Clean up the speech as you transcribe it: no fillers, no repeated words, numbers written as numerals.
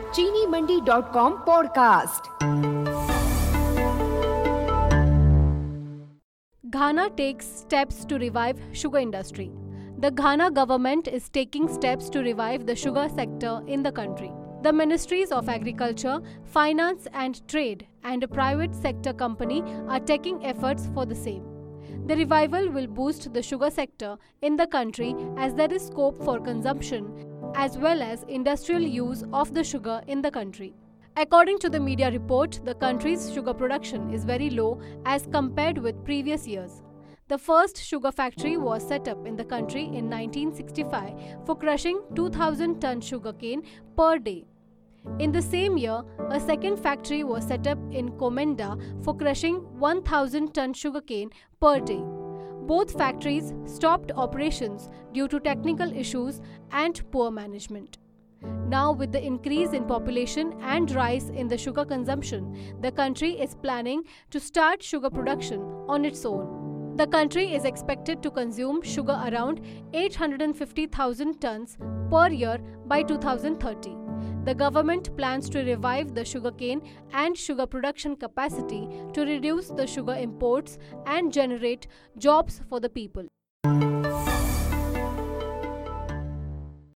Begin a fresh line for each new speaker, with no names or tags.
चीनीमंडी.com podcast.
Ghana takes steps to revive sugar industry. The Ghana government is taking steps to revive the sugar sector in the country. The Ministries of Agriculture, Finance and Trade and a private sector company are taking efforts for the same. The revival will boost the sugar sector in the country as there is scope for consumption as well as industrial use of the sugar in the country. According to the media report, the country's sugar production is very low as compared with previous years. The first sugar factory was set up in the country in 1965 for crushing 2,000 ton sugarcane per day. In the same year, a second factory was set up in Komenda for crushing 1,000 ton sugarcane per day. Both factories stopped operations due to technical issues and poor management. Now, with the increase in population and rise in the sugar consumption, the country is planning to start sugar production on its own. The country is expected to consume sugar around 850,000 tons per year by 2030. The government plans to revive the sugarcane and sugar production capacity to reduce the sugar imports and generate jobs for the people.